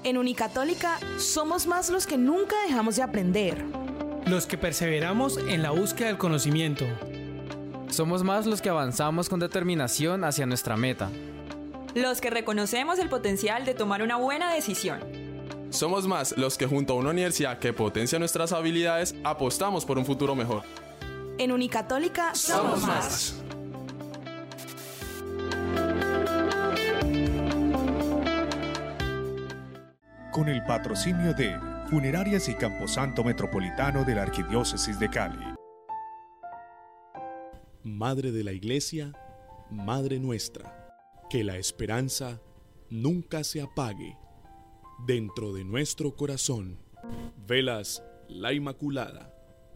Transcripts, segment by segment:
En Unicatólica somos más los que nunca dejamos de aprender. Los que perseveramos en la búsqueda del conocimiento. Somos más los que avanzamos con determinación hacia nuestra meta. Los que reconocemos el potencial de tomar una buena decisión. Somos más los que junto a una universidad que potencia nuestras habilidades, apostamos por un futuro mejor. En Unicatólica somos más. Con el patrocinio de Funerarias y Camposanto Metropolitano de la Arquidiócesis de Cali. Madre de la Iglesia, Madre nuestra, que la esperanza nunca se apague. Dentro de nuestro corazón, velas la Inmaculada.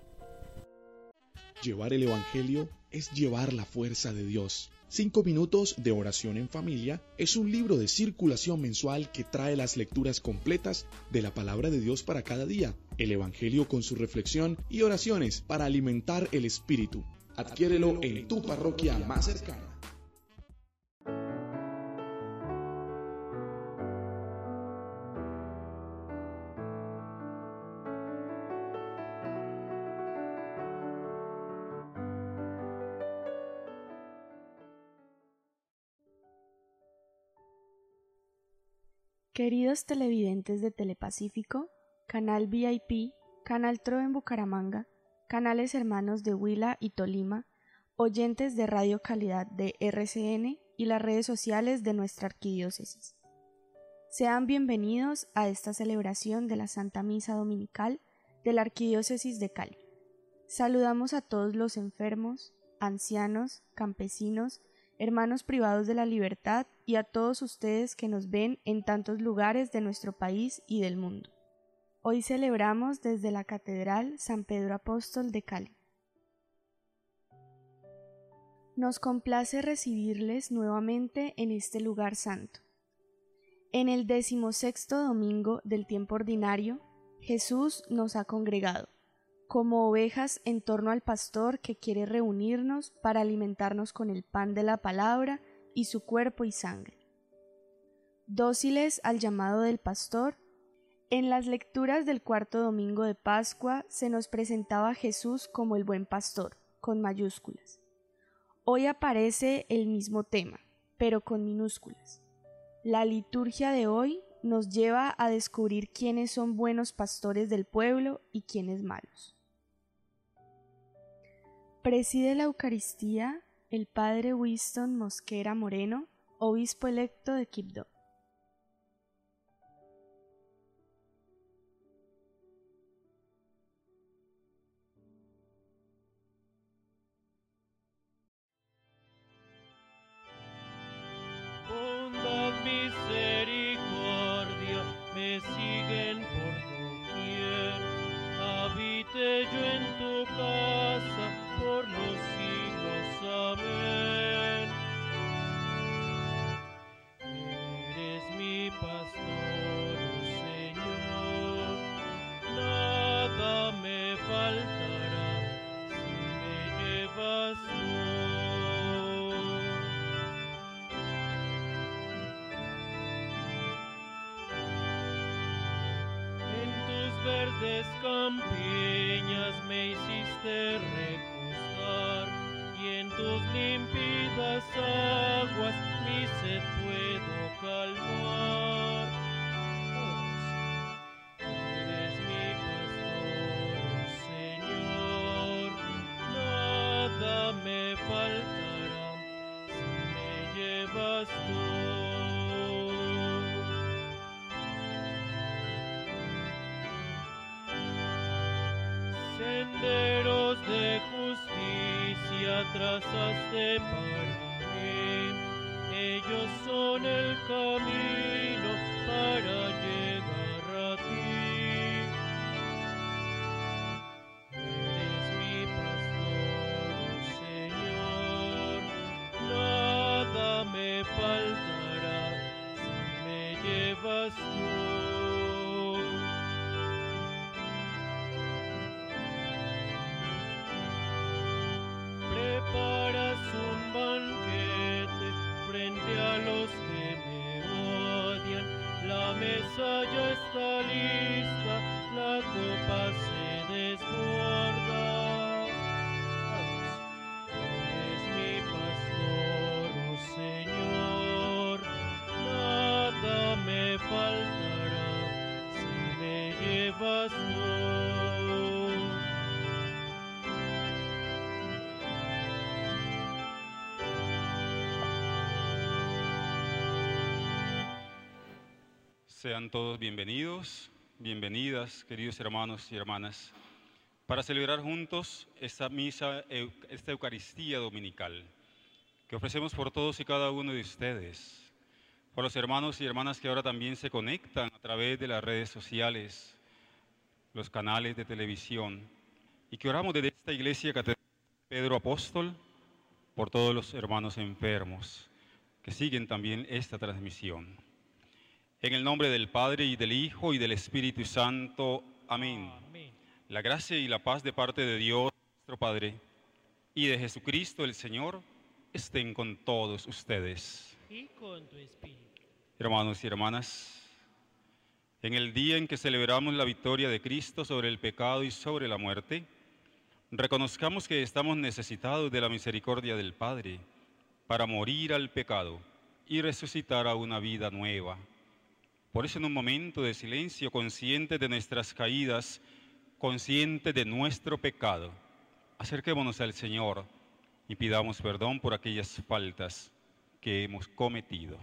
Llevar el Evangelio es llevar la fuerza de Dios. 5 minutos de oración en familia es un libro de circulación mensual que trae las lecturas completas de la palabra de Dios para cada día, el Evangelio con su reflexión y oraciones para alimentar el espíritu. Adquiérelo en tu parroquia más cercana. Queridos televidentes de Telepacífico, Canal VIP, Canal Tro en Bucaramanga, canales hermanos de Huila y Tolima, oyentes de Radio Calidad de RCN y las redes sociales de nuestra arquidiócesis. Sean bienvenidos a esta celebración de la Santa Misa Dominical de la Arquidiócesis de Cali. Saludamos a todos los enfermos, ancianos, campesinos, hermanos privados de la libertad y a todos ustedes que nos ven en tantos lugares de nuestro país y del mundo. Hoy celebramos desde la Catedral San Pedro Apóstol de Cali. Nos complace recibirles nuevamente en este lugar santo. En el 16º domingo del tiempo ordinario, Jesús nos ha congregado, como ovejas en torno al pastor que quiere reunirnos para alimentarnos con el pan de la palabra y su cuerpo y sangre. Dóciles al llamado del pastor, en las lecturas del 4º domingo de Pascua se nos presentaba a Jesús como el buen pastor, con mayúsculas. Hoy aparece el mismo tema, pero con minúsculas. La liturgia de hoy nos lleva a descubrir quiénes son buenos pastores del pueblo y quiénes malos. Preside la Eucaristía el Padre Winston Mosquera Moreno, obispo electo de Quibdó. Bondad, misericordia, me siguen por doquier. Habite yo en tu casa por los siglos. Amén. Eres mi pastor, oh Señor, nada me faltará si me llevas tú. Verdes campiñas me hiciste recostar, y en tus límpidas aguas mi sed puedo calmar. Eres mi pastor, oh Señor, nada me faltará si me llevas tú. Senderos de justicia trazaste para mí, ellos son el camino para llegar a ti. Eres mi pastor, oh Señor, nada me faltará si me llevas tú. Preparas un banquete frente a los que me odian, la mesa ya está lista, la copa se desborda. Eres mi pastor, oh Señor, nada me faltará si me llevas tú. Sean todos bienvenidos, bienvenidas, queridos hermanos y hermanas, para celebrar juntos esta misa, esta Eucaristía dominical, que ofrecemos por todos y cada uno de ustedes, por los hermanos y hermanas que ahora también se conectan a través de las redes sociales, los canales de televisión, y que oramos desde esta iglesia Catedral Pedro Apóstol, por todos los hermanos enfermos, que siguen también esta transmisión. En el nombre del Padre, y del Hijo, y del Espíritu Santo. Amén. Amén. La gracia y la paz de parte de Dios, nuestro Padre, y de Jesucristo el Señor, estén con todos ustedes. Y con tu espíritu. Hermanos y hermanas, en el día en que celebramos la victoria de Cristo sobre el pecado y sobre la muerte, reconozcamos que estamos necesitados de la misericordia del Padre para morir al pecado y resucitar a una vida nueva. Por eso, en un momento de silencio, consciente de nuestras caídas, consciente de nuestro pecado, acerquémonos al Señor y pidamos perdón por aquellas faltas que hemos cometido.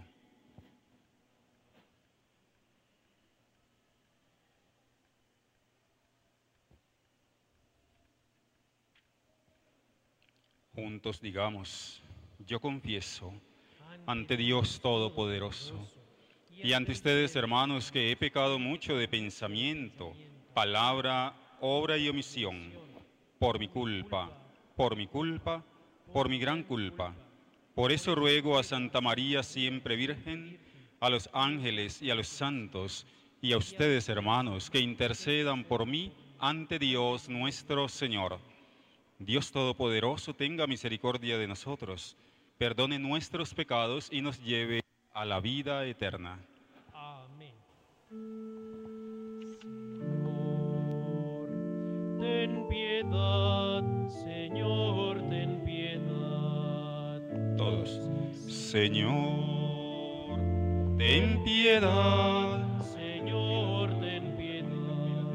Juntos digamos: yo confieso ante Dios Todopoderoso y ante ustedes, hermanos, que he pecado mucho de pensamiento, palabra, obra y omisión, por mi culpa, por mi gran culpa. Por eso ruego a Santa María, siempre Virgen, a los ángeles y a los santos, y a ustedes, hermanos, que intercedan por mí ante Dios nuestro Señor. Dios Todopoderoso tenga misericordia de nosotros, perdone nuestros pecados y nos lleve a la vida eterna. Amén. Señor, ten piedad, Señor, ten piedad. Todos. Señor, ten piedad. Señor, ten piedad.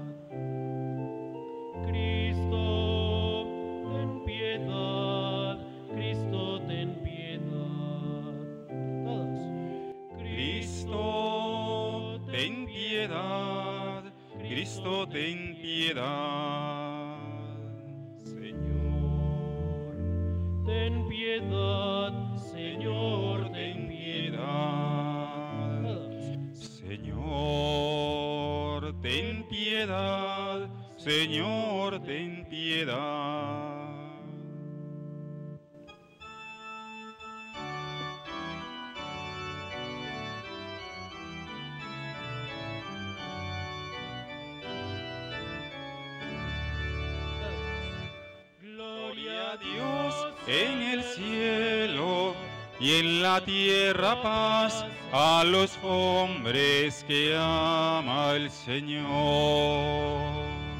Cristo, ten piedad. Cristo, ten piedad. Todos. Cristo, ten piedad. Cristo, ten piedad. Señor, ten piedad. Señor, ten piedad. Señor, ten piedad. Señor, ten piedad. Gloria a Dios en el cielo y en la tierra paz a los hombres que ama el Señor.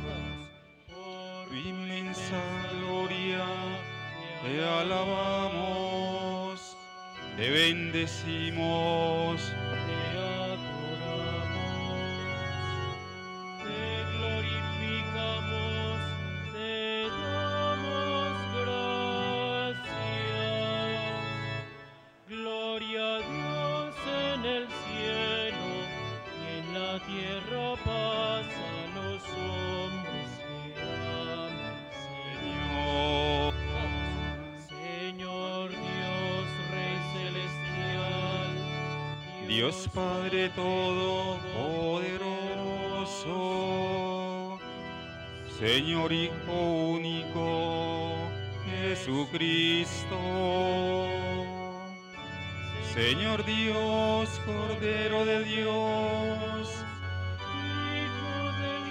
Tu inmensa gloria te alabamos, te bendecimos, Te adoramos, te glorificamos, te damos gracias. Gloria a Dios en el cielo y en la tierra paz a los hombres que aman, Señor. Señor Dios, Rey celestial, Dios Padre Todopoderoso, Señor Hijo único, Jesucristo, Señor Dios, Cordero de Dios, Hijo del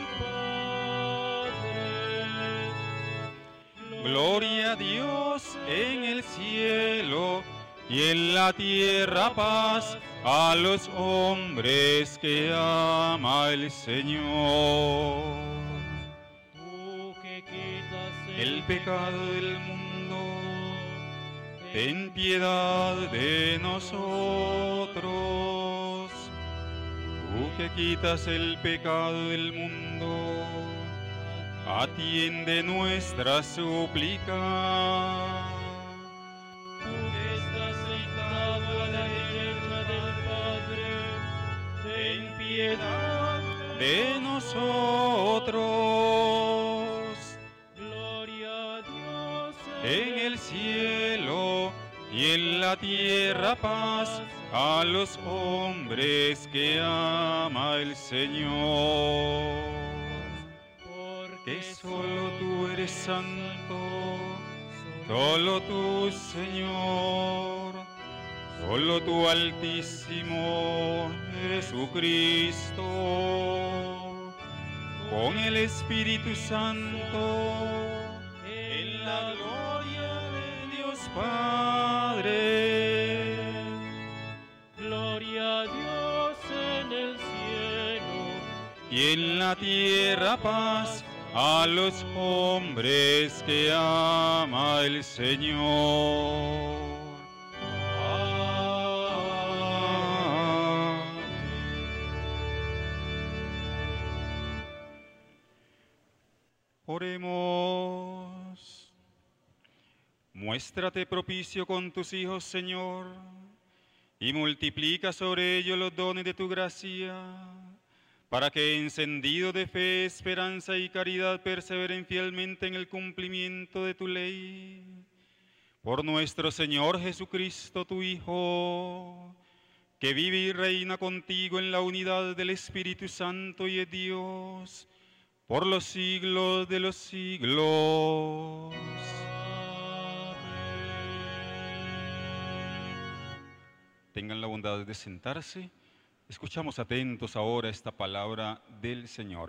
Padre. gloria a Dios en el cielo y en la tierra paz a los hombres que ama el Señor. Tú que quitas El pecado del mundo, ten piedad de nosotros. Tú que quitas el pecado del mundo, atiende nuestra súplica. Tú que estás sentado a la derecha del Padre, ten piedad De nosotros, Gloria a Dios en el cielo y en la tierra paz a los hombres que ama el Señor. Que solo tú eres santo, solo tú, Señor, solo tú, Altísimo Jesucristo, con el Espíritu Santo, en la gloria de Dios Padre. Gloria a Dios en el cielo Y en la tierra paz a los hombres que ama el Señor. Amén. Oremos. Muéstrate propicio con tus hijos, Señor, y multiplica sobre ellos los dones de tu gracia, para que, encendidos de fe, esperanza y caridad, perseveren fielmente en el cumplimiento de tu ley. Por nuestro Señor Jesucristo, tu Hijo, que vive y reina contigo en la unidad del Espíritu Santo y de Dios, por los siglos de los siglos. Tengan la bondad de sentarse. Escuchamos atentos ahora esta palabra del Señor.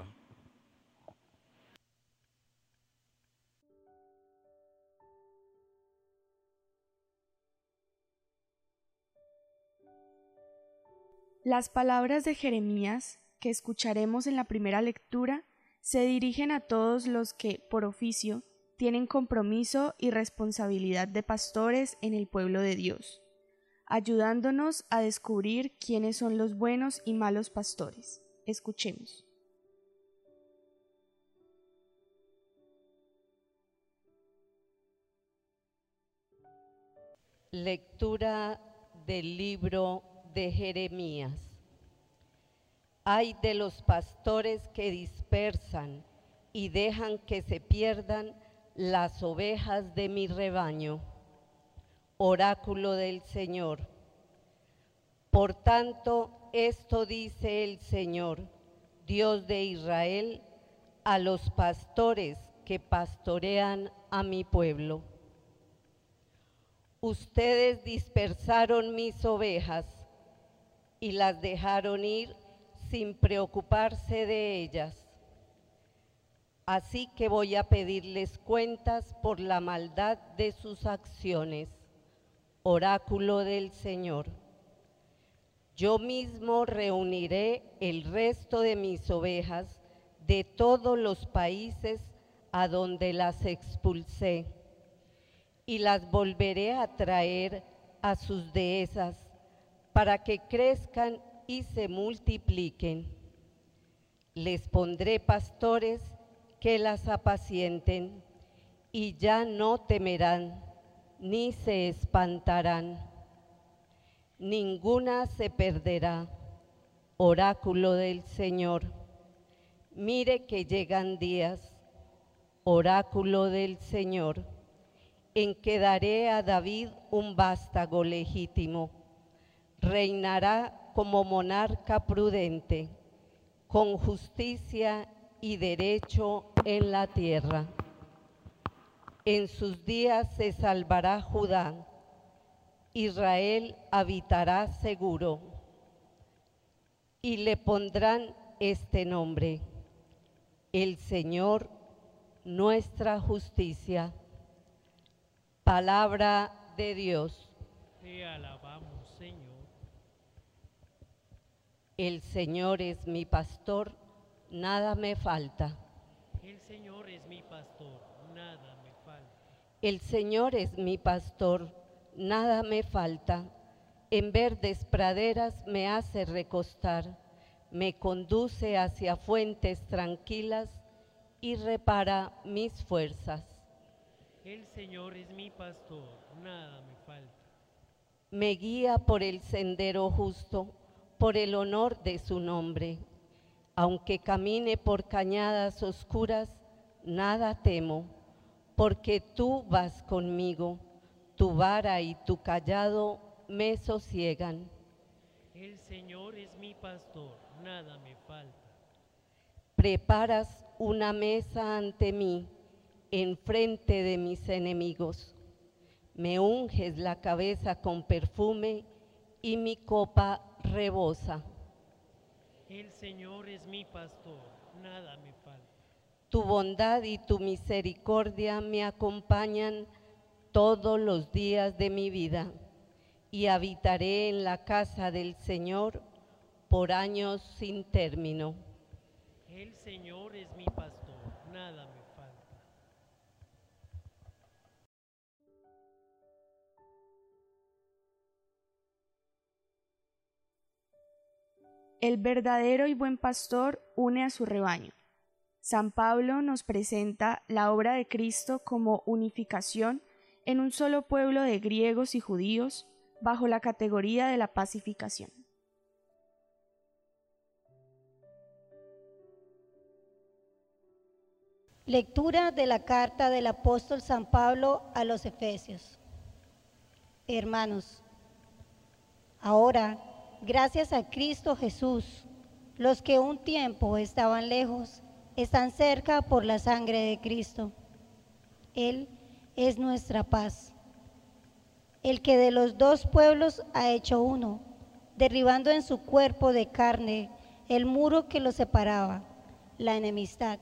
Las palabras de Jeremías que escucharemos en la primera lectura se dirigen a todos los que, por oficio, tienen compromiso y responsabilidad de pastores en el pueblo de Dios, ayudándonos a descubrir quiénes son los buenos y malos pastores. Escuchemos. Lectura del libro de Jeremías. Ay de los pastores que dispersan y dejan que se pierdan las ovejas de mi rebaño. Oráculo del Señor. Por tanto, esto dice el Señor, Dios de Israel, a los pastores que pastorean a mi pueblo. Ustedes dispersaron mis ovejas y las dejaron ir sin preocuparse de ellas. Así que voy a pedirles cuentas por la maldad de sus acciones. Oráculo del Señor. Yo mismo reuniré el resto de mis ovejas de todos los países a donde las expulsé, y las volveré a traer a sus dehesas para que crezcan y se multipliquen. Les pondré pastores que las apacienten, y ya no temerán ni se espantarán. Ninguna se perderá. Oráculo del Señor. Mire que llegan días, oráculo del Señor, en que daré a David un vástago legítimo. Reinará como monarca prudente, con justicia y derecho en la tierra. En sus días se salvará Judá, Israel habitará seguro, y le pondrán este nombre: el Señor, nuestra justicia. Palabra de Dios. Te alabamos, Señor. El Señor es mi pastor, nada me falta. El Señor es mi pastor, nada me falta. El Señor es mi pastor, nada me falta. En verdes praderas me hace recostar, me conduce hacia fuentes tranquilas y repara mis fuerzas. El Señor es mi pastor, nada me falta. Me guía por el sendero justo, por el honor de su nombre. Aunque camine por cañadas oscuras, nada temo, porque tú vas conmigo, tu vara y tu cayado me sosiegan. El Señor es mi pastor, nada me falta. Preparas una mesa ante mí, enfrente de mis enemigos. Me unges la cabeza con perfume y mi copa rebosa. El Señor es mi pastor, nada me falta. Tu bondad y tu misericordia me acompañan todos los días de mi vida, y habitaré en la casa del Señor por años sin término. El Señor es mi pastor, nada me falta. El verdadero y buen pastor une a su rebaño. San Pablo nos presenta la obra de Cristo como unificación en un solo pueblo de griegos y judíos bajo la categoría de la pacificación. Lectura de la carta del apóstol San Pablo a los Efesios. Hermanos, ahora, gracias a Cristo Jesús, los que un tiempo estaban lejos, están cerca por la sangre de Cristo. Él es nuestra paz, el que de los dos pueblos ha hecho uno, derribando en su cuerpo de carne el muro que los separaba, la enemistad.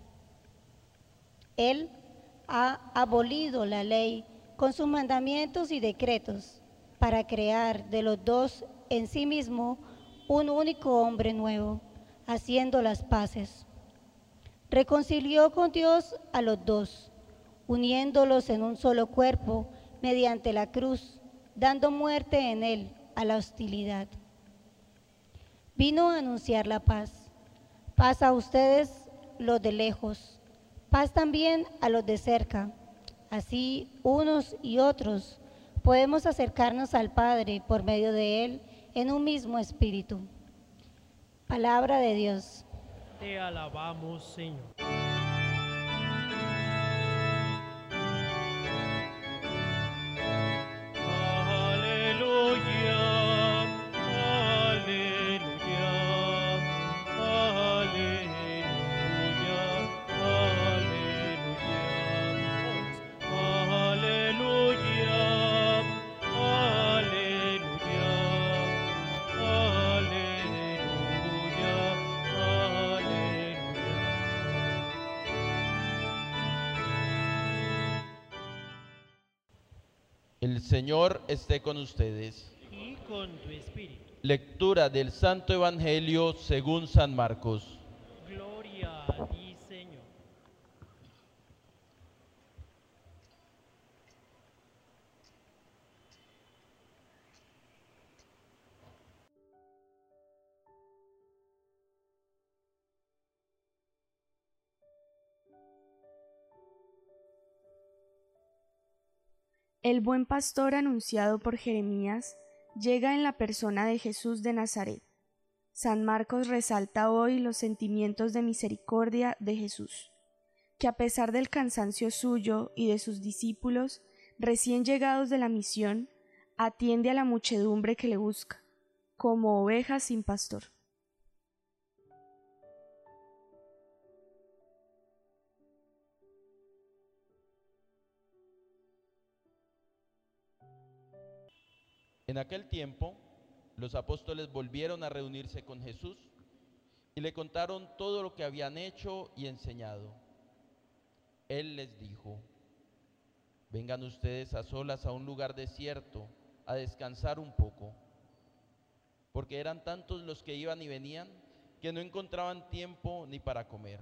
Él ha abolido la ley con sus mandamientos y decretos para crear de los dos en sí mismo un único hombre nuevo, haciendo las paces. Reconcilió con Dios a los dos, uniéndolos en un solo cuerpo mediante la cruz, dando muerte en él a la hostilidad. Vino a anunciar la paz. Paz a ustedes los de lejos, paz también a los de cerca. Así, unos y otros podemos acercarnos al Padre por medio de Él en un mismo espíritu. Palabra de Dios. Te alabamos, Señor. El Señor esté con ustedes. Y con tu espíritu. Lectura del Santo Evangelio según San Marcos. Gloria a ti, Señor. El buen pastor anunciado por Jeremías llega en la persona de Jesús de Nazaret. San Marcos resalta hoy los sentimientos de misericordia de Jesús, que a pesar del cansancio suyo y de sus discípulos, recién llegados de la misión, atiende a la muchedumbre que le busca, como ovejas sin pastor. En aquel tiempo, los apóstoles volvieron a reunirse con Jesús y le contaron todo lo que habían hecho y enseñado. Él les dijo: vengan ustedes a solas a un lugar desierto a descansar un poco, porque eran tantos los que iban y venían que no encontraban tiempo ni para comer.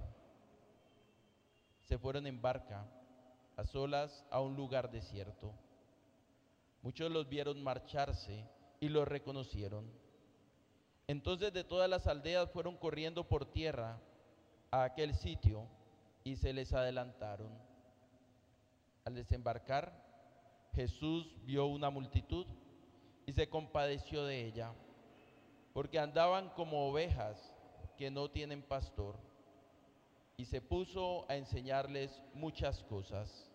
Se fueron en barca, a solas, a un lugar desierto. Muchos los vieron marcharse y los reconocieron. Entonces de todas las aldeas fueron corriendo por tierra a aquel sitio y se les adelantaron. Al desembarcar, Jesús vio una multitud y se compadeció de ella, porque andaban como ovejas que no tienen pastor, y se puso a enseñarles muchas cosas.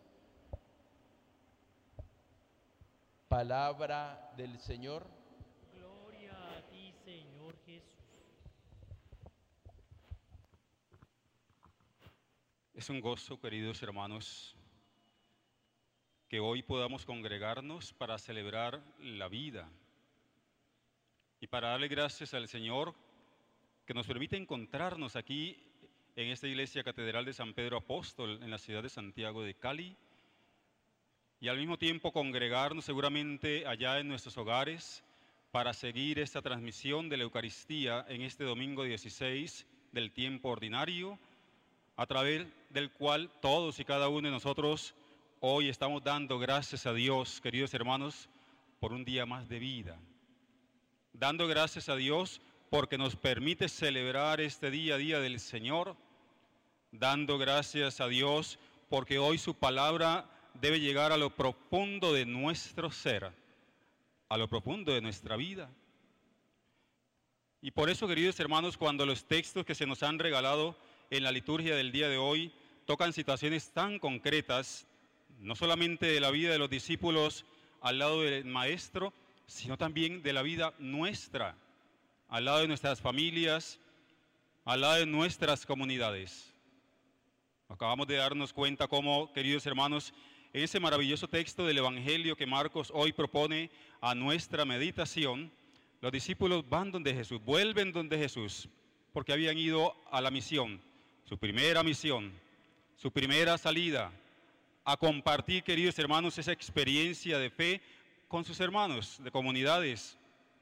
Palabra del Señor. Gloria a ti, Señor Jesús. Es un gozo, queridos hermanos, que hoy podamos congregarnos para celebrar la vida y para darle gracias al Señor que nos permite encontrarnos aquí en esta iglesia catedral de San Pedro Apóstol en la ciudad de Santiago de Cali, y al mismo tiempo congregarnos seguramente allá en nuestros hogares para seguir esta transmisión de la Eucaristía en este domingo 16 del tiempo ordinario, a través del cual todos y cada uno de nosotros hoy estamos dando gracias a Dios, queridos hermanos, por un día más de vida. Dando gracias a Dios porque nos permite celebrar este día del Señor, dando gracias a Dios porque hoy su palabra debe llegar a lo profundo de nuestro ser, a lo profundo de nuestra vida. Y por eso, queridos hermanos, cuando los textos que se nos han regalado en la liturgia del día de hoy tocan situaciones tan concretas, no solamente de la vida de los discípulos al lado del Maestro, sino también de la vida nuestra, al lado de nuestras familias, al lado de nuestras comunidades. Acabamos de darnos cuenta cómo, queridos hermanos, en ese maravilloso texto del Evangelio que Marcos hoy propone a nuestra meditación, los discípulos van donde Jesús, vuelven donde Jesús, porque habían ido a la misión, su primera misión, su primera salida, a compartir, queridos hermanos, esa experiencia de fe con sus hermanos de comunidades.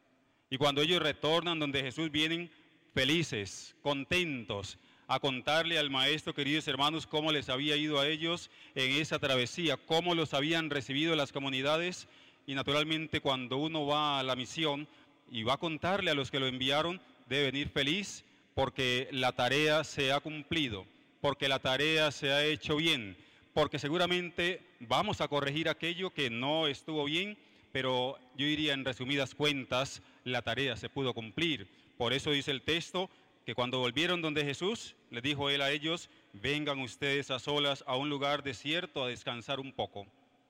Y cuando ellos retornan donde Jesús, vienen felices, contentos, a contarle al Maestro, queridos hermanos, cómo les había ido a ellos en esa travesía, cómo los habían recibido las comunidades. Y naturalmente cuando uno va a la misión y va a contarle a los que lo enviaron, debe venir feliz porque la tarea se ha cumplido, porque la tarea se ha hecho bien, porque seguramente vamos a corregir aquello que no estuvo bien, pero yo diría en resumidas cuentas, la tarea se pudo cumplir. Por eso dice el texto que cuando volvieron donde Jesús, les dijo él a ellos: vengan ustedes a solas a un lugar desierto a descansar un poco.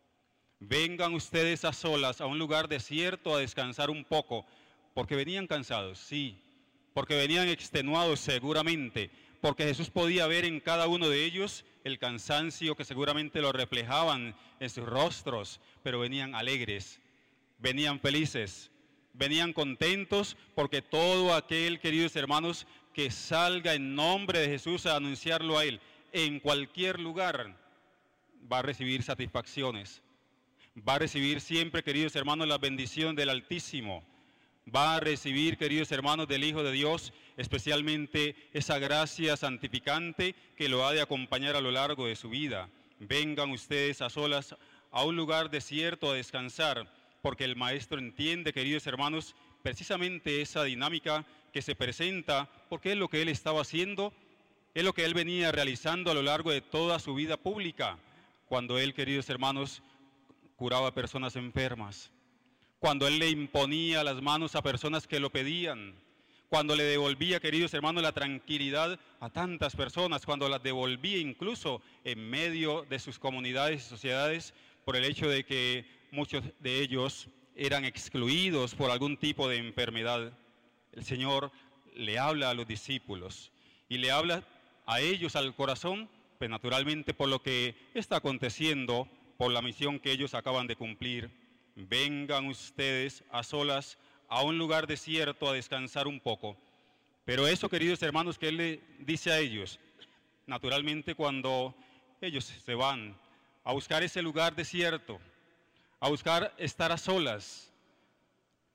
Vengan ustedes a solas a un lugar desierto a descansar un poco, porque venían cansados, sí, porque venían extenuados seguramente, porque Jesús podía ver en cada uno de ellos el cansancio que seguramente lo reflejaban en sus rostros, pero venían alegres, venían felices, venían contentos, porque todo aquel, queridos hermanos, que salga en nombre de Jesús a anunciarlo a Él en cualquier lugar, va a recibir satisfacciones, va a recibir siempre, queridos hermanos, la bendición del Altísimo, va a recibir, queridos hermanos, del Hijo de Dios, especialmente esa gracia santificante que lo ha de acompañar a lo largo de su vida. Vengan ustedes a solas a un lugar desierto a descansar, porque el Maestro entiende, queridos hermanos, precisamente esa dinámica que se presenta, porque es lo que Él estaba haciendo, es lo que Él venía realizando a lo largo de toda su vida pública, cuando Él, queridos hermanos, curaba a personas enfermas, cuando Él le imponía las manos a personas que lo pedían, cuando le devolvía, queridos hermanos, la tranquilidad a tantas personas, cuando las devolvía incluso en medio de sus comunidades y sociedades por el hecho de que muchos de ellos eran excluidos por algún tipo de enfermedad. El Señor le habla a los discípulos y le habla a ellos al corazón, pues naturalmente por lo que está aconteciendo, por la misión que ellos acaban de cumplir. Vengan ustedes a solas a un lugar desierto a descansar un poco. Pero eso, queridos hermanos, que Él le dice a ellos, naturalmente cuando ellos se van a buscar ese lugar desierto, a buscar estar a solas,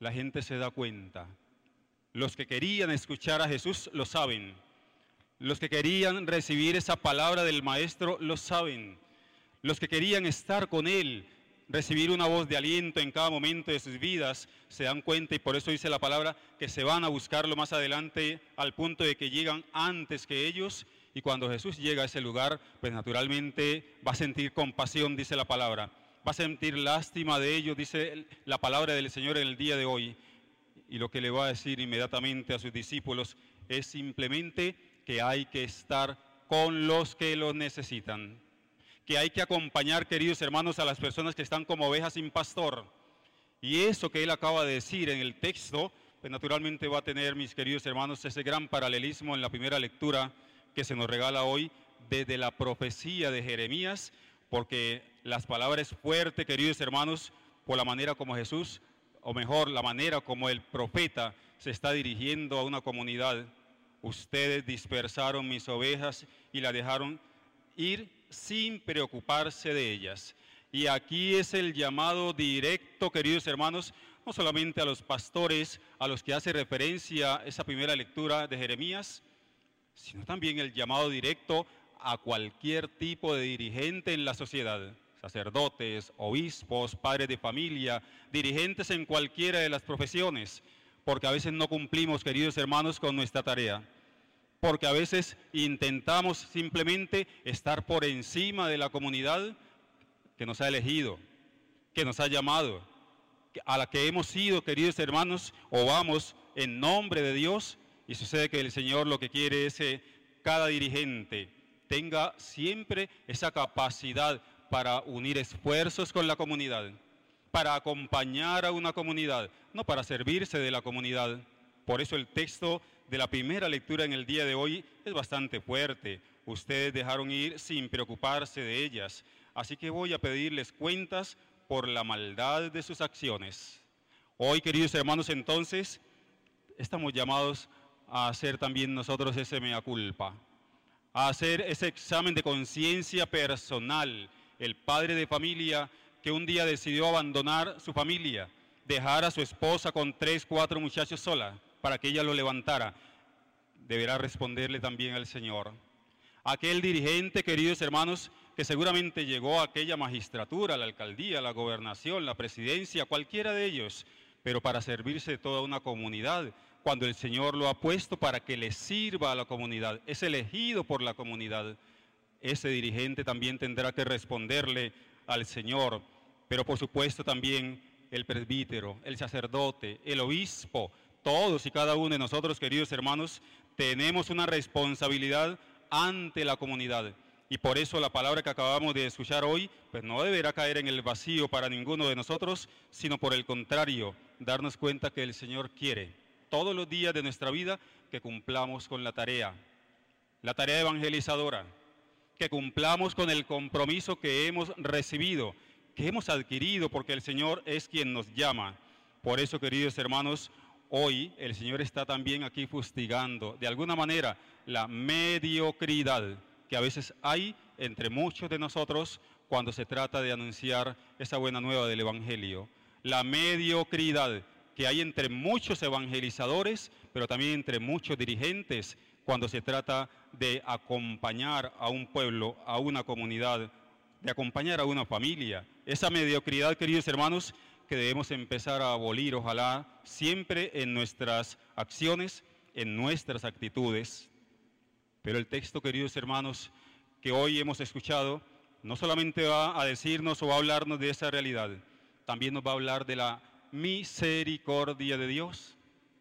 la gente se da cuenta. Los que querían escuchar a Jesús lo saben. Los que querían recibir esa palabra del Maestro lo saben. Los que querían estar con Él, recibir una voz de aliento en cada momento de sus vidas, se dan cuenta, y por eso dice la palabra que se van a buscarlo más adelante al punto de que llegan antes que ellos, y cuando Jesús llega a ese lugar, pues naturalmente va a sentir compasión, dice la palabra, va a sentir lástima de ellos, dice la palabra del Señor en el día de hoy, y lo que le va a decir inmediatamente a sus discípulos es simplemente que hay que estar con los que lo necesitan, que hay que acompañar, queridos hermanos, a las personas que están como ovejas sin pastor. Y eso que él acaba de decir en el texto, pues naturalmente va a tener, mis queridos hermanos, ese gran paralelismo en la primera lectura que se nos regala hoy desde la profecía de Jeremías, porque las palabras fuertes, queridos hermanos, por la manera como Jesús, o mejor, la manera como el profeta se está dirigiendo a una comunidad. Ustedes dispersaron mis ovejas y las dejaron ir sin preocuparse de ellas. Y aquí es el llamado directo, queridos hermanos, no solamente a los pastores, a los que hace referencia esa primera lectura de Jeremías, sino también el llamado directo a cualquier tipo de dirigente en la sociedad, sacerdotes, obispos, padres de familia, dirigentes en cualquiera de las profesiones, porque a veces no cumplimos, queridos hermanos, con nuestra tarea, porque a veces intentamos simplemente estar por encima de la comunidad que nos ha elegido, que nos ha llamado, a la que hemos sido, queridos hermanos, o vamos en nombre de Dios, y sucede que el Señor lo que quiere es que cada dirigente tenga siempre esa capacidad para unir esfuerzos con la comunidad, para acompañar a una comunidad, no para servirse de la comunidad. Por eso el texto de la primera lectura en el día de hoy es bastante fuerte. Ustedes dejaron ir sin preocuparse de ellas, así que voy a pedirles cuentas por la maldad de sus acciones. Hoy, queridos hermanos, entonces, estamos llamados a hacer también nosotros ese mea culpa, a hacer ese examen de conciencia personal. El padre de familia que un día decidió abandonar su familia, dejar a su esposa con 3, 4 muchachos sola para que ella lo levantara, deberá responderle también al Señor. Aquel dirigente, queridos hermanos, que seguramente llegó a aquella magistratura, la alcaldía, la gobernación, la presidencia, cualquiera de ellos, pero para servirse de toda una comunidad, cuando el Señor lo ha puesto para que le sirva a la comunidad, es elegido por la comunidad. Ese dirigente también tendrá que responderle al Señor, pero por supuesto también el presbítero, el sacerdote, el obispo, todos y cada uno de nosotros, queridos hermanos, tenemos una responsabilidad ante la comunidad. Y por eso la palabra que acabamos de escuchar hoy, pues no deberá caer en el vacío para ninguno de nosotros, sino por el contrario, darnos cuenta que el Señor quiere todos los días de nuestra vida que cumplamos con la tarea evangelizadora, que cumplamos con el compromiso que hemos recibido, que hemos adquirido, porque el Señor es quien nos llama. Por eso, queridos hermanos, hoy el Señor está también aquí fustigando, de alguna manera, la mediocridad que a veces hay entre muchos de nosotros cuando se trata de anunciar esa buena nueva del Evangelio. La mediocridad que hay entre muchos evangelizadores, pero también entre muchos dirigentes, cuando se trata de acompañar a un pueblo, a una comunidad, de acompañar a una familia. Esa mediocridad, queridos hermanos, que debemos empezar a abolir, ojalá, siempre en nuestras acciones, en nuestras actitudes. Pero el texto, queridos hermanos, que hoy hemos escuchado, no solamente va a decirnos o va a hablarnos de esa realidad, también nos va a hablar de la misericordia de Dios.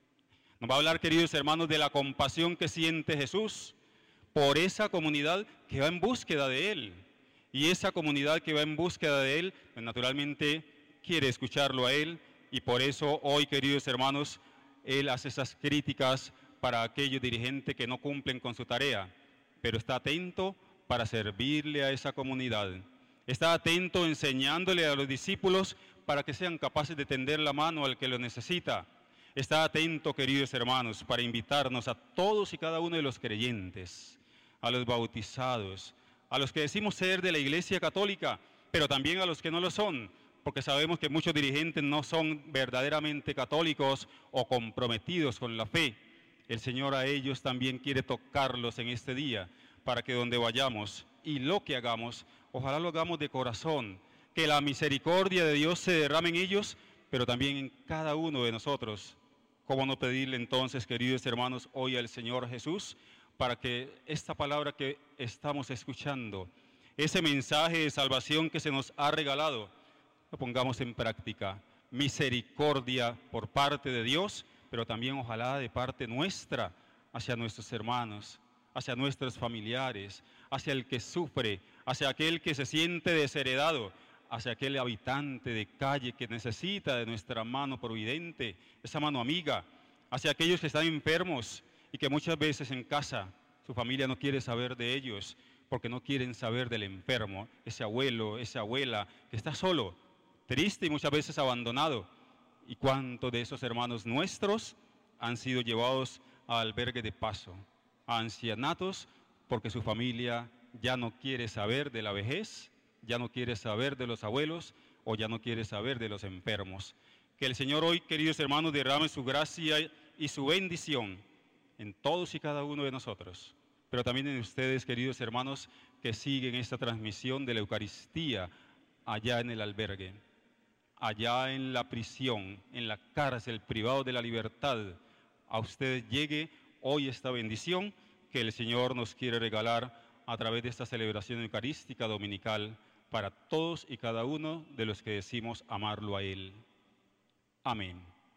Nos va a hablar, queridos hermanos, de la compasión que siente Jesús por esa comunidad que va en búsqueda de Él. Y esa comunidad que va en búsqueda de Él, pues naturalmente quiere escucharlo a Él, y por eso hoy, queridos hermanos, Él hace esas críticas para aquellos dirigentes que no cumplen con su tarea, pero está atento para servirle a esa comunidad. Está atento enseñándole a los discípulos para que sean capaces de tender la mano al que lo necesita. Está atento, queridos hermanos, para invitarnos a todos y cada uno de los creyentes, a los bautizados, a los que decimos ser de la Iglesia Católica, pero también a los que no lo son, porque sabemos que muchos dirigentes no son verdaderamente católicos o comprometidos con la fe. El Señor a ellos también quiere tocarlos en este día, para que donde vayamos y lo que hagamos, ojalá lo hagamos de corazón, que la misericordia de Dios se derrame en ellos, pero también en cada uno de nosotros. ¿Cómo no pedirle entonces, queridos hermanos, hoy al Señor Jesús, para que esta palabra que estamos escuchando, ese mensaje de salvación que se nos ha regalado, lo pongamos en práctica? Misericordia por parte de Dios, pero también ojalá de parte nuestra hacia nuestros hermanos, hacia nuestros familiares, hacia el que sufre, hacia aquel que se siente desheredado, hacia aquel habitante de calle que necesita de nuestra mano providente, esa mano amiga, hacia aquellos que están enfermos y que muchas veces en casa su familia no quiere saber de ellos porque no quieren saber del enfermo, ese abuelo, esa abuela que está solo, triste y muchas veces abandonado. ¿Y cuántos de esos hermanos nuestros han sido llevados a albergue de paso, a ancianatos, porque su familia ya no quiere saber de la vejez, ya no quiere saber de los abuelos o ya no quiere saber de los enfermos? Que el Señor hoy, queridos hermanos, derrame su gracia y su bendición en todos y cada uno de nosotros, pero también en ustedes, queridos hermanos, que siguen esta transmisión de la Eucaristía allá en el albergue, allá en la prisión, en la cárcel, privado de la libertad. A ustedes llegue hoy esta bendición que el Señor nos quiere regalar a través de esta celebración eucarística dominical para todos y cada uno de los que decimos amarlo a Él. Amén.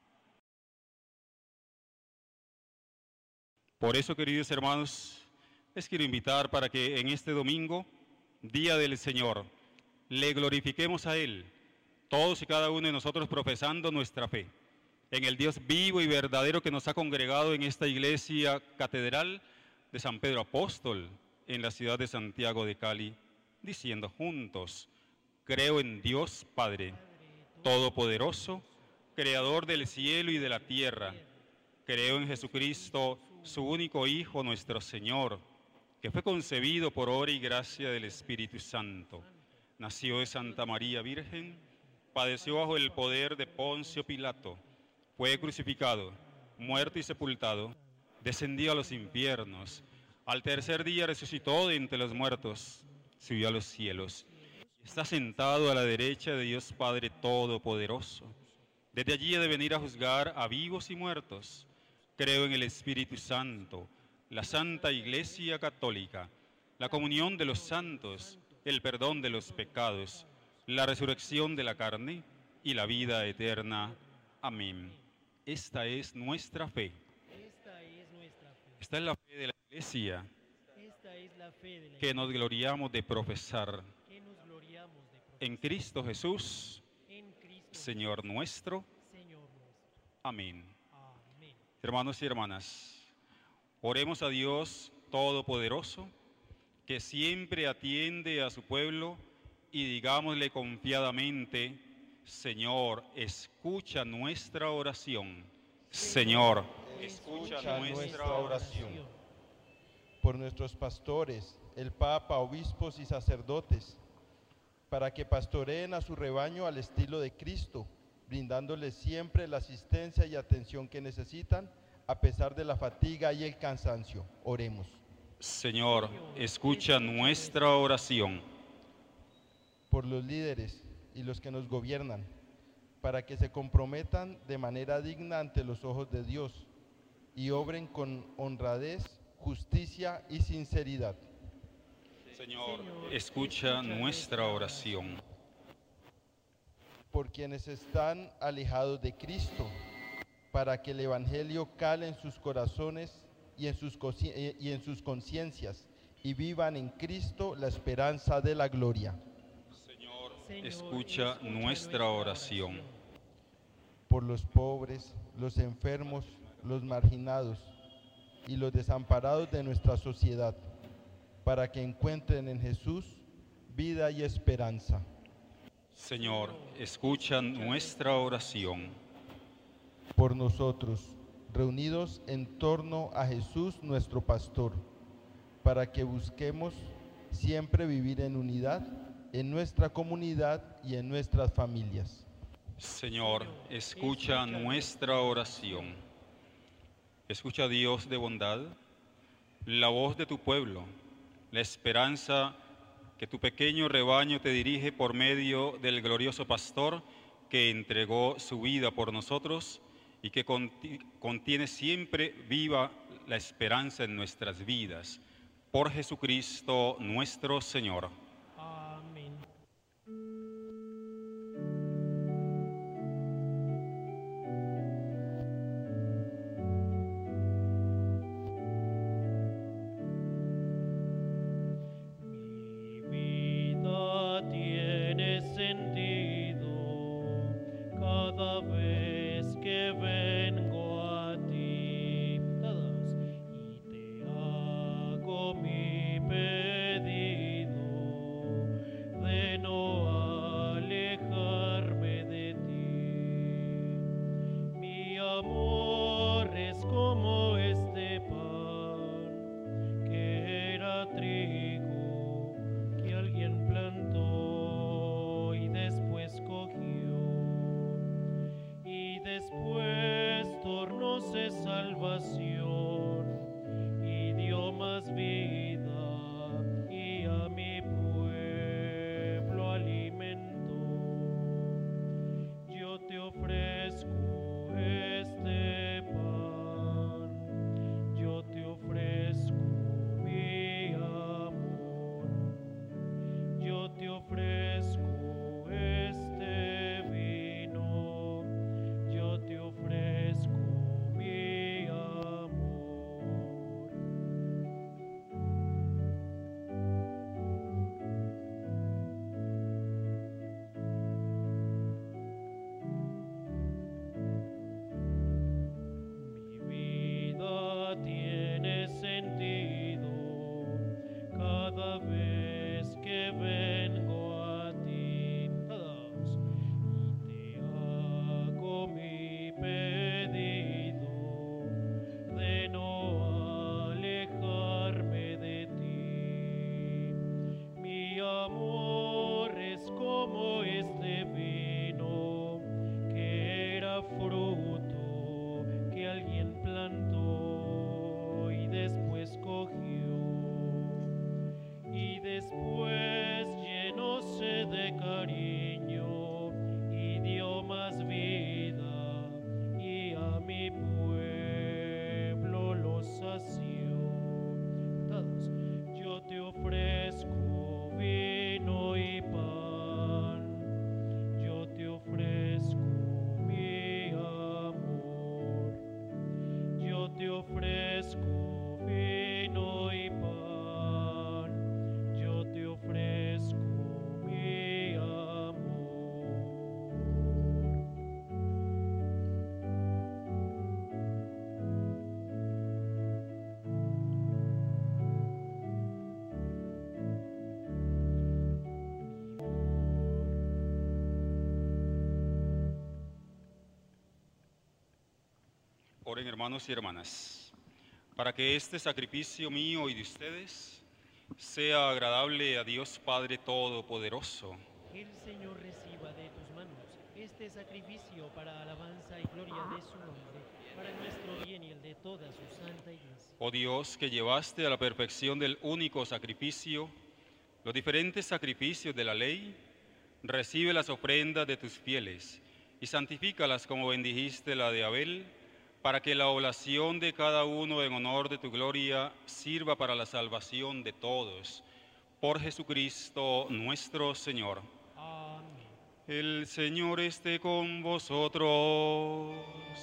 Por eso, queridos hermanos, les quiero invitar para que en este domingo, Día del Señor, le glorifiquemos a Él, todos y cada uno de nosotros profesando nuestra fe en el Dios vivo y verdadero que nos ha congregado en esta iglesia catedral de San Pedro Apóstol, en la ciudad de Santiago de Cali, diciendo juntos: creo en Dios Padre Todopoderoso, Creador del cielo y de la tierra. Creo en Jesucristo, su único Hijo, nuestro Señor, que fue concebido por obra y gracia del Espíritu Santo. Nació de Santa María Virgen, padeció bajo el poder de Poncio Pilato, fue crucificado, muerto y sepultado, descendió a los infiernos. Al tercer día resucitó de entre los muertos, subió a los cielos, está sentado a la derecha de Dios Padre Todopoderoso. Desde allí ha de venir a juzgar a vivos y muertos. Creo en el Espíritu Santo, la Santa Iglesia Católica, la comunión de los santos, el perdón de los pecados, la resurrección de la carne y la vida eterna. Amén. Esta es nuestra fe. Esta es la fe de la Iglesia que nos gloriamos de profesar en Cristo Jesús, Señor nuestro. Amén. Hermanos y hermanas, oremos a Dios Todopoderoso, que siempre atiende a su pueblo, y digámosle confiadamente: Señor, escucha nuestra oración. Señor, escucha nuestra oración. Por nuestros pastores, el Papa, obispos y sacerdotes, para que pastoreen a su rebaño al estilo de Cristo, brindándoles siempre la asistencia y atención que necesitan, a pesar de la fatiga y el cansancio. Oremos. Señor, escucha nuestra oración. Por los líderes y los que nos gobiernan, para que se comprometan de manera digna ante los ojos de Dios y obren con honradez, justicia y sinceridad. Señor, escucha nuestra oración. Por quienes están alejados de Cristo, para que el Evangelio cale en sus corazones y en sus conciencias, y vivan en Cristo la esperanza de la gloria. Señor, escucha nuestra oración. Por los pobres, los enfermos, los marginados y los desamparados de nuestra sociedad, para que encuentren en Jesús vida y esperanza. Señor, escucha nuestra oración. Por nosotros, reunidos en torno a Jesús nuestro pastor, para que busquemos siempre vivir en unidad, en nuestra comunidad y en nuestras familias. Señor, escucha nuestra oración. Escucha, Dios de bondad, la voz de tu pueblo, la esperanza que tu pequeño rebaño te dirige por medio del glorioso pastor que entregó su vida por nosotros y que contiene siempre viva la esperanza en nuestras vidas. Por Jesucristo nuestro Señor. Amén. Mi vida tiene sentido cada vez que vengo a ti. Todos. Y te hago mi pedido de no alejarme de ti. Mi amor es como este pan que era trigo que alguien plantó y después cogió y después tornóse salvación y dio más vida y a mi pueblo alimentó. Yo te ofrezco este pan, yo te ofrezco mi amor, yo te ofrezco este vino, yo te ofrezco mi amor. Mi vida tiene sentido cada vez que vengo a ti. Todos. Y te hago mi pedido de no alejarme de ti. Mi amor es como este vino que era fruto que alguien plantó y después cogió y después llenóse de cariño y dio más vida y a mi pueblo lo sació. Todos. Yo te ofrezco vino y pan, yo te ofrezco mi amor, yo te ofrezco vino y pan, yo te ofrezco mi amor. Oren, hermanos y hermanas, para que este sacrificio mío y de ustedes sea agradable a Dios Padre Todopoderoso. Que el Señor reciba de tus manos este sacrificio para alabanza y gloria de su nombre, para nuestro bien y el de toda su santa iglesia. Oh Dios, que llevaste a la perfección del único sacrificio los diferentes sacrificios de la ley, recibe las ofrendas de tus fieles y santifícalas como bendijiste la de Abel, para que la oblación de cada uno en honor de tu gloria sirva para la salvación de todos. Por Jesucristo nuestro Señor. Amén. El Señor esté con vosotros.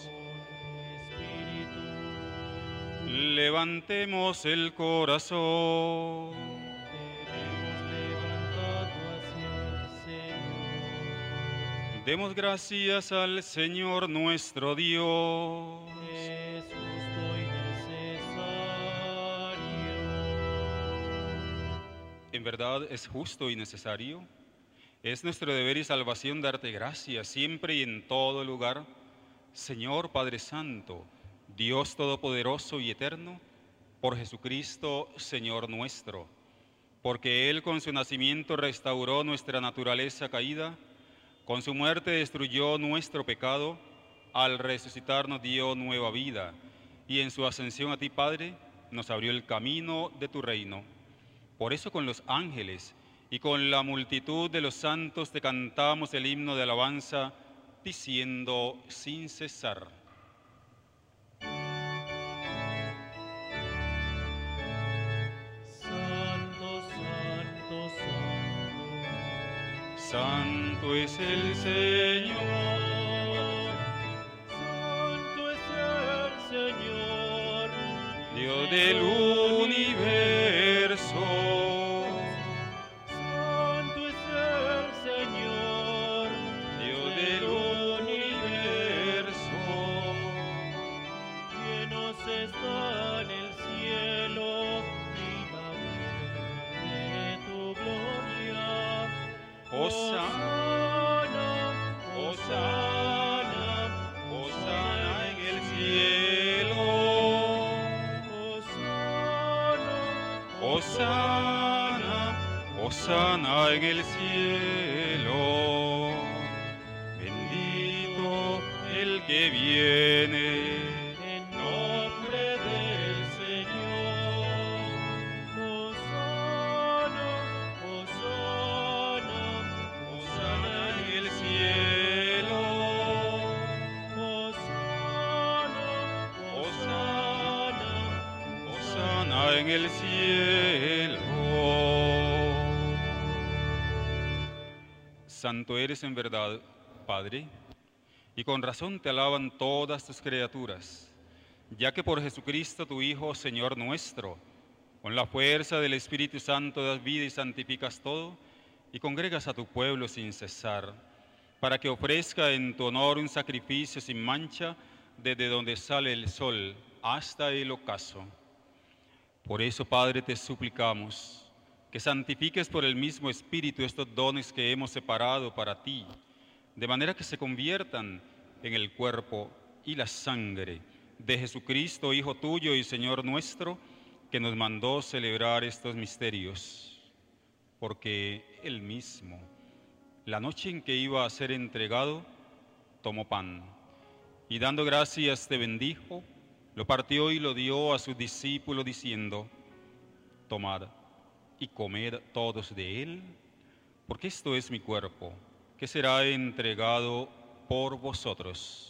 Levantemos el corazón. Demos gracias al Señor nuestro Dios. Es justo y necesario. En verdad es justo y necesario. Es nuestro deber y salvación darte gracias siempre y en todo lugar, Señor Padre Santo, Dios Todopoderoso y Eterno, por Jesucristo, Señor nuestro, porque Él con su nacimiento restauró nuestra naturaleza caída, con su muerte destruyó nuestro pecado, al resucitar nos dio nueva vida, y en su ascensión a ti, Padre, nos abrió el camino de tu reino. Por eso con los ángeles y con la multitud de los santos te cantamos el himno de alabanza, diciendo sin cesar. Santo, santo, santo. Santo es el Señor. Santo es el Señor. Dios del universo. Santo es el Señor. Dios del universo. Llenos está en el cielo y la tierra de tu gloria. Hosana, Hosana, Hosana en el cielo. Hosana, Hosana en el cielo. Bendito el que viene en nombre del Señor. Hosana, Hosana, Hosana en el cielo. Hosana, Hosana, Hosana en el cielo. Santo eres en verdad, Padre, y con razón te alaban todas tus criaturas, ya que por Jesucristo tu Hijo, Señor nuestro, con la fuerza del Espíritu Santo das vida y santificas todo, y congregas a tu pueblo sin cesar, para que ofrezca en tu honor un sacrificio sin mancha desde donde sale el sol hasta el ocaso. Por eso, Padre, te suplicamos que santifiques por el mismo Espíritu estos dones que hemos separado para ti, de manera que se conviertan en el cuerpo y la sangre de Jesucristo, Hijo tuyo y Señor nuestro, que nos mandó celebrar estos misterios. Porque Él mismo, la noche en que iba a ser entregado, tomó pan, y dando gracias te bendijo, lo partió y lo dio a sus discípulos, diciendo: tomad y comed todos de él, porque esto es mi cuerpo, que será entregado por vosotros.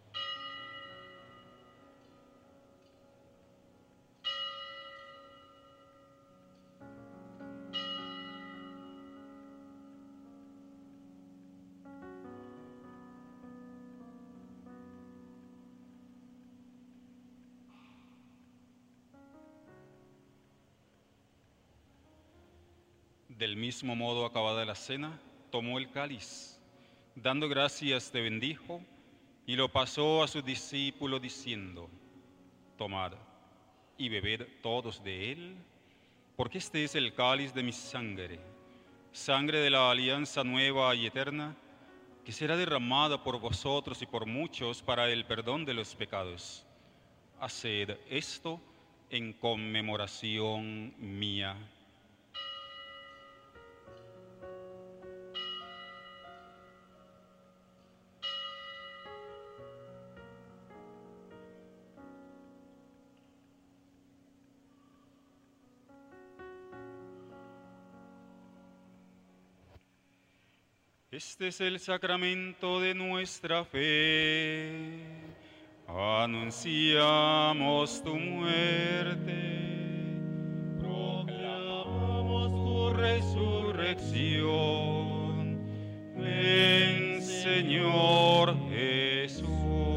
Del mismo modo, acabada la cena, tomó el cáliz, dando gracias te bendijo, y lo pasó a sus discípulos diciendo: tomad y bebed todos de él, porque este es el cáliz de mi sangre, sangre de la alianza nueva y eterna, que será derramada por vosotros y por muchos para el perdón de los pecados. Haced esto en conmemoración mía. Este es el sacramento de nuestra fe. Anunciamos tu muerte, proclamamos tu resurrección. Ven, Señor Jesús.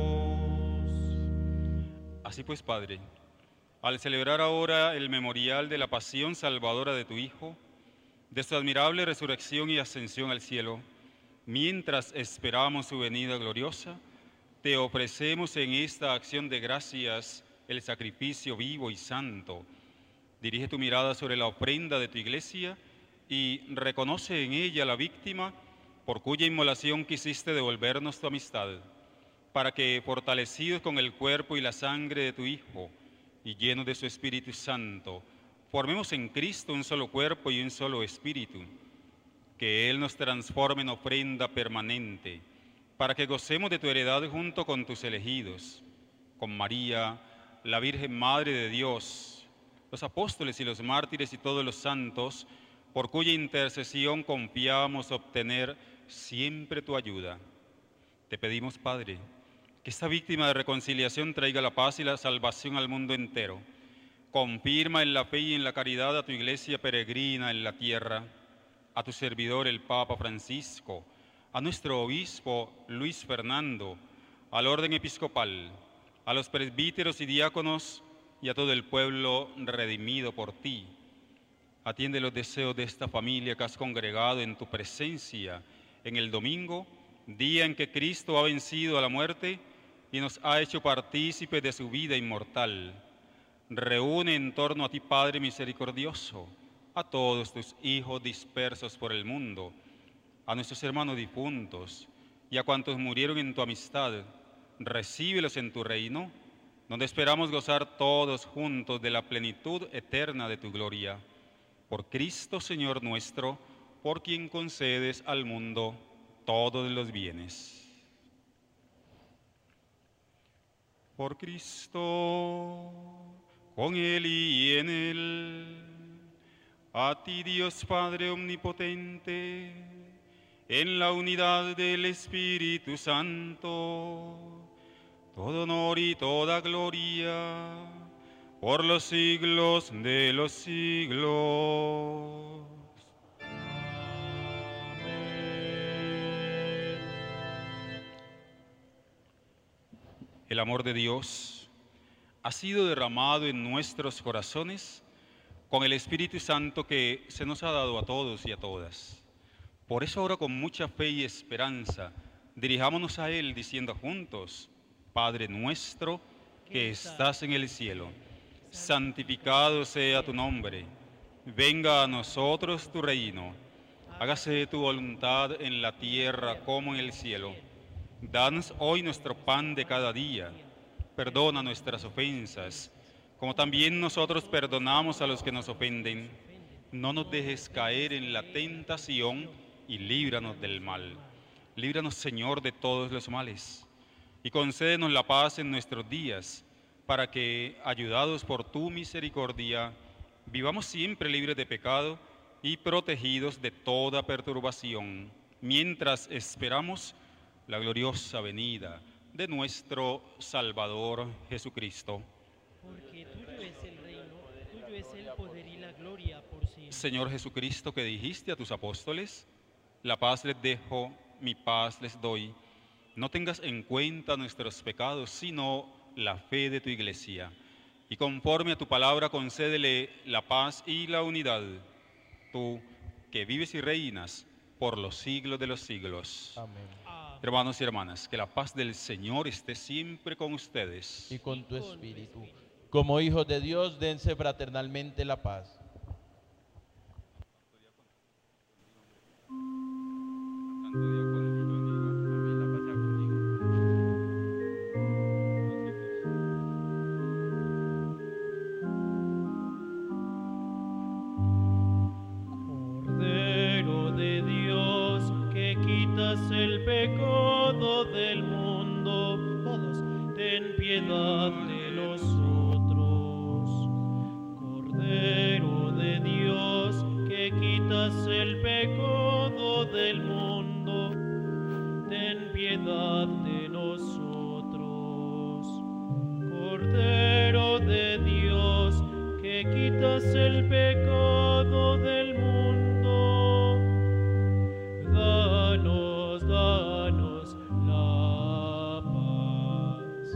Así pues, Padre, al celebrar ahora el memorial de la pasión salvadora de tu Hijo, de su admirable resurrección y ascensión al cielo, mientras esperamos su venida gloriosa, te ofrecemos en esta acción de gracias el sacrificio vivo y santo. Dirige tu mirada sobre la ofrenda de tu iglesia y reconoce en ella la víctima por cuya inmolación quisiste devolvernos tu amistad, para que, fortalecidos con el cuerpo y la sangre de tu Hijo y llenos de su Espíritu Santo, Formemos en Cristo un solo cuerpo y un solo espíritu. Que Él nos transforme en ofrenda permanente, para que gocemos de tu heredad junto con tus elegidos, con María, la Virgen Madre de Dios, los apóstoles y los mártires y todos los santos, por cuya intercesión confiamos obtener siempre tu ayuda. Te pedimos, Padre, que esta víctima de reconciliación traiga la paz y la salvación al mundo entero. Confirma en la fe y en la caridad a tu iglesia peregrina en la tierra, a tu servidor el Papa Francisco, a nuestro obispo Luis Fernando, al orden episcopal, a los presbíteros y diáconos y a todo el pueblo redimido por ti. Atiende los deseos de esta familia que has congregado en tu presencia en el domingo, día en que Cristo ha vencido a la muerte y nos ha hecho partícipes de su vida inmortal. Reúne en torno a ti, Padre misericordioso, a todos tus hijos dispersos por el mundo, a nuestros hermanos difuntos y a cuantos murieron en tu amistad. Recíbelos en tu reino, donde esperamos gozar todos juntos de la plenitud eterna de tu gloria. Por Cristo, Señor nuestro, por quien concedes al mundo todos los bienes. Por Cristo, con Él y en Él, a ti, Dios Padre omnipotente, en la unidad del Espíritu Santo, todo honor y toda gloria, por los siglos de los siglos. El amor de Dios ha sido derramado en nuestros corazones con el Espíritu Santo que se nos ha dado a todos y a todas. Por eso ahora con mucha fe y esperanza dirijámonos a Él diciendo juntos: Padre nuestro que estás en el cielo, santificado sea tu nombre, venga a nosotros tu reino, hágase tu voluntad en la tierra como en el cielo. Danos hoy nuestro pan de cada día, perdona nuestras ofensas, como también nosotros perdonamos a los que nos ofenden. No nos dejes caer en la tentación y líbranos del mal. Líbranos, Señor, de todos los males, y concédenos la paz en nuestros días, para que, ayudados por tu misericordia, vivamos siempre libres de pecado y protegidos de toda perturbación, mientras esperamos la gloriosa venida de nuestro Salvador Jesucristo. Porque tuyo es el reino, tuyo es el poder y la gloria por siempre. Señor Jesucristo, que dijiste a tus apóstoles: la paz les dejo, mi paz les doy. No tengas en cuenta nuestros pecados, sino la fe de tu iglesia. Y conforme a tu palabra, concédele la paz y la unidad. Tú, que vives y reinas por los siglos de los siglos. Amén. Hermanos y hermanas, que la paz del Señor esté siempre con ustedes. Y con tu espíritu. Como hijos de Dios, dense fraternalmente la paz. Cordero de Dios, que quitas el pecado del mundo, todos ten piedad de nosotros. Cordero de Dios, que quitas el pecado del mundo, ten piedad de nosotros. Cordero de Dios, que quitas el pecado del mundo, danos, danos la paz.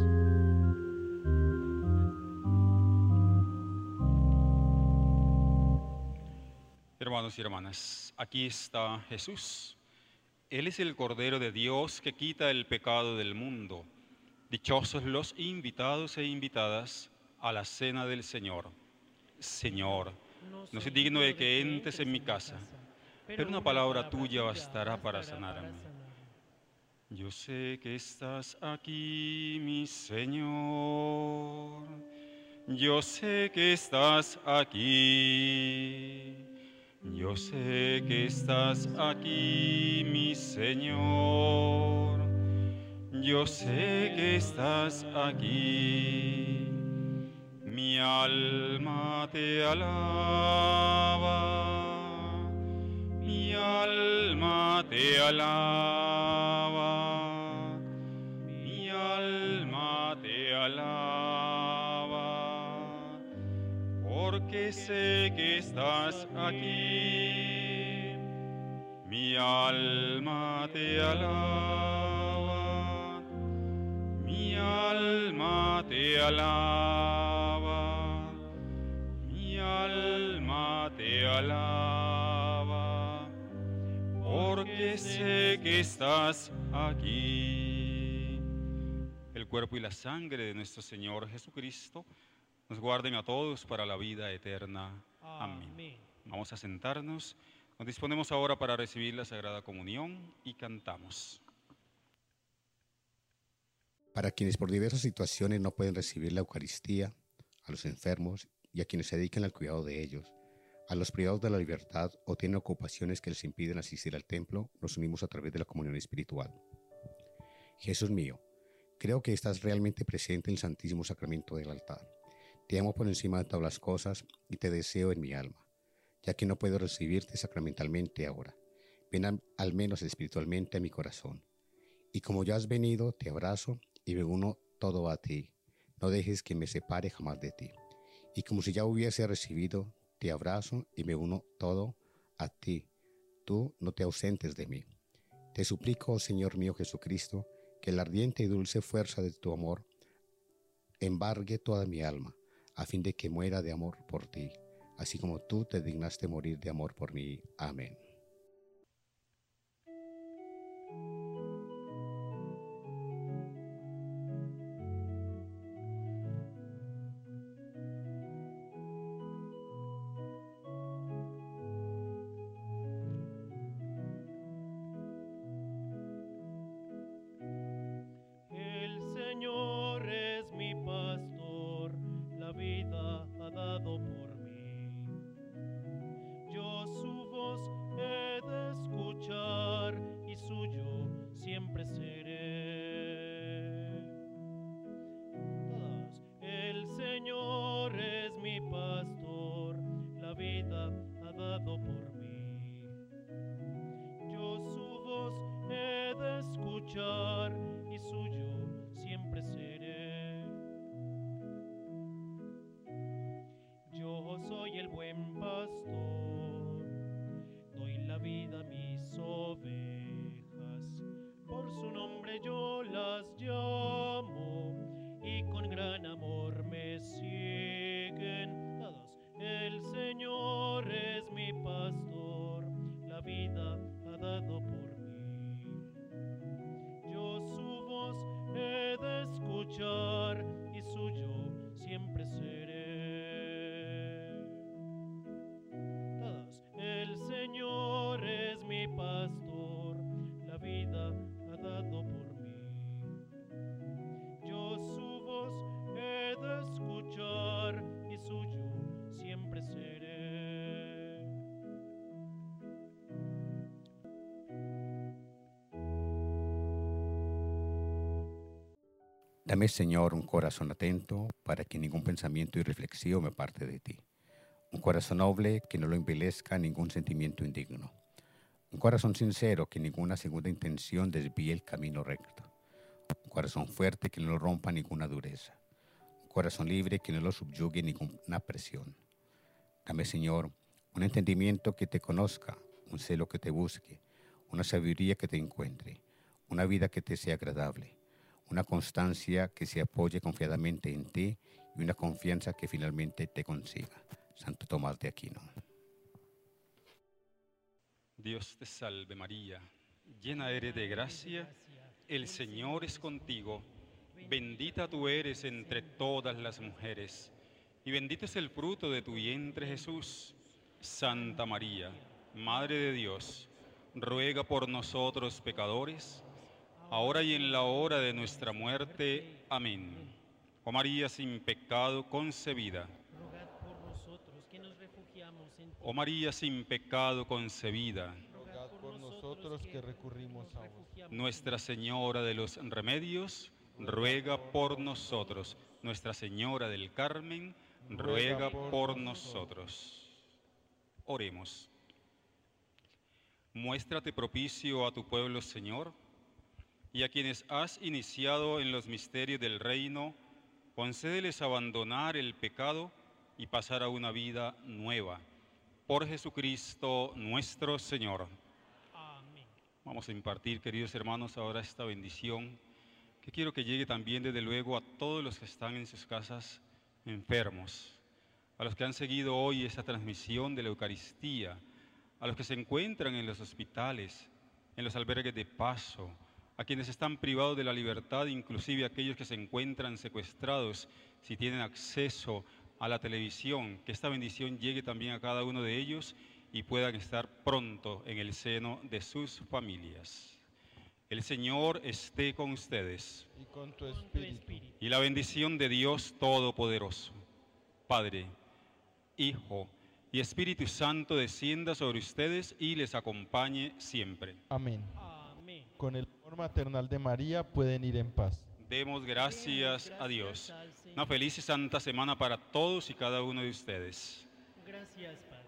Hermanos y hermanas, aquí está Jesús. Él es el Cordero de Dios que quita el pecado del mundo. Dichosos los invitados e invitadas a la cena del Señor. Señor, no soy digno de que entres en mi casa, pero una palabra tuya bastará para sanarme. Yo sé que estás aquí, mi Señor. Yo sé que estás aquí. Yo sé que estás aquí, mi Señor. Yo sé que estás aquí. Mi alma te alaba. Mi alma te alaba. Mi alma te alaba. Porque sé que estás aquí. Mi alma te alaba. Mi alma te alaba. Mi alma te alaba. Porque sé que estás aquí. El cuerpo y la sangre de nuestro Señor Jesucristo nos guarden a todos para la vida eterna. Amén. Vamos a sentarnos. Nos disponemos ahora para recibir la Sagrada Comunión y cantamos. Para quienes por diversas situaciones no pueden recibir la Eucaristía, a los enfermos y a quienes se dedican al cuidado de ellos, a los privados de la libertad o tienen ocupaciones que les impiden asistir al templo, nos unimos a través de la comunión espiritual. Jesús mío, creo que estás realmente presente en el Santísimo Sacramento del altar. Te amo por encima de todas las cosas y te deseo en mi alma, ya que no puedo recibirte sacramentalmente ahora. Ven al menos espiritualmente a mi corazón. Y como ya has venido, te abrazo y me uno todo a ti. No dejes que me separe jamás de ti. Y como si ya hubiese recibido, te abrazo y me uno todo a ti. Tú no te ausentes de mí. Te suplico, oh Señor mío Jesucristo, que la ardiente y dulce fuerza de tu amor embargue toda mi alma, a fin de que muera de amor por ti, así como tú te dignaste morir de amor por mí. Amén. Y suyo siempre seré. Yo soy el buen pastor, doy la vida a mis ovejas, por su nombre yo las llamo y con gran amor me siguen todos. El Señor es mi pastor, la vida ha dado por mí. Yo su voz he de escuchar y suyo siempre seré. Todos. El Señor es mi pastor, la vida ha dado por mí. Yo su voz he de escuchar y suyo siempre seré. Dame, Señor, un corazón atento para que ningún pensamiento y reflexión me aparte de ti. Un corazón noble que no lo envilezca ningún sentimiento indigno. Un corazón sincero que ninguna segunda intención desvíe el camino recto. Un corazón fuerte que no lo rompa ninguna dureza. Un corazón libre que no lo subyugue ninguna presión. Dame, Señor, un entendimiento que te conozca, un celo que te busque, una sabiduría que te encuentre, una vida que te sea agradable, una constancia que se apoye confiadamente en ti y una confianza que finalmente te consiga. Santo Tomás de Aquino. Dios te salve María, llena eres de gracia, el Señor es contigo, bendita tú eres entre todas las mujeres, y bendito es el fruto de tu vientre Jesús. Santa María, Madre de Dios, ruega por nosotros pecadores, ahora y en la hora de nuestra muerte. Amén. Oh María sin pecado concebida. Rogad por nosotros que nos refugiamos en ti. Oh María sin pecado concebida. Rogad por nosotros que recurrimos a vos. Nuestra Señora de los Remedios, ruega por nosotros. Nuestra Señora del Carmen, ruega por nosotros. Oremos. Muéstrate propicio a tu pueblo, Señor, y a quienes has iniciado en los misterios del reino, concédeles abandonar el pecado y pasar a una vida nueva. Por Jesucristo nuestro Señor. Amén. Vamos a impartir, queridos hermanos, ahora esta bendición, que quiero que llegue también desde luego a todos los que están en sus casas enfermos, a los que han seguido hoy esta transmisión de la Eucaristía, a los que se encuentran en los hospitales, en los albergues de paso, a quienes están privados de la libertad, inclusive aquellos que se encuentran secuestrados, si tienen acceso a la televisión, que esta bendición llegue también a cada uno de ellos y puedan estar pronto en el seno de sus familias. El Señor esté con ustedes. Y con tu espíritu. Y la bendición de Dios Todopoderoso, Padre, Hijo y Espíritu Santo descienda sobre ustedes y les acompañe siempre. Amén. Con el amor maternal de María pueden ir en paz. Demos gracias a Dios. Una feliz y santa semana para todos y cada uno de ustedes. Gracias, Padre.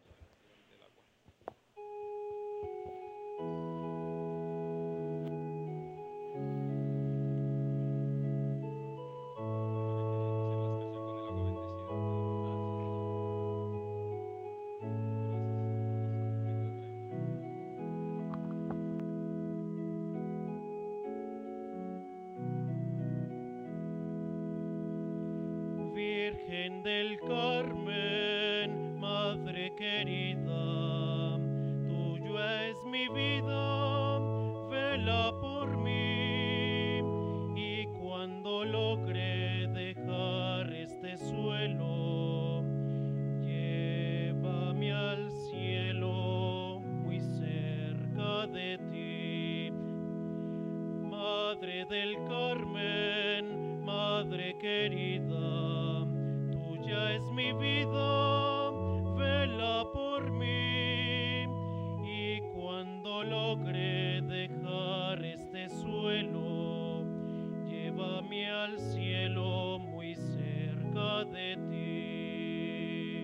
Virgen del Carmen, Madre querida, tuya es mi vida, vela por mí. Y cuando logre dejar este suelo, llévame al cielo, muy cerca de ti. Madre del Carmen, Madre querida, tuya es mi vida, vela por mí. Y cuando logre dejar este suelo, llévame al cielo, muy cerca de ti.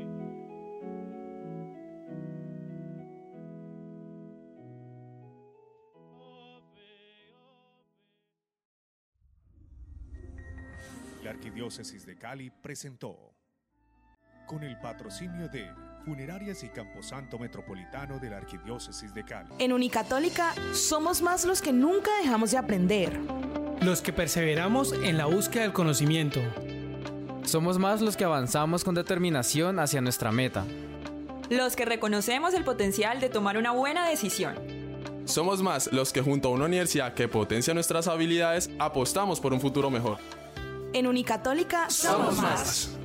La Arquidiócesis de Cali presentó, con el patrocinio de Funerarias y Camposanto Metropolitano de la Arquidiócesis de Cali. En Unicatólica somos más los que nunca dejamos de aprender. Los que perseveramos en la búsqueda del conocimiento. Somos más los que avanzamos con determinación hacia nuestra meta. Los que reconocemos el potencial de tomar una buena decisión. Somos más los que junto a una universidad que potencia nuestras habilidades apostamos por un futuro mejor. En Unicatólica somos más.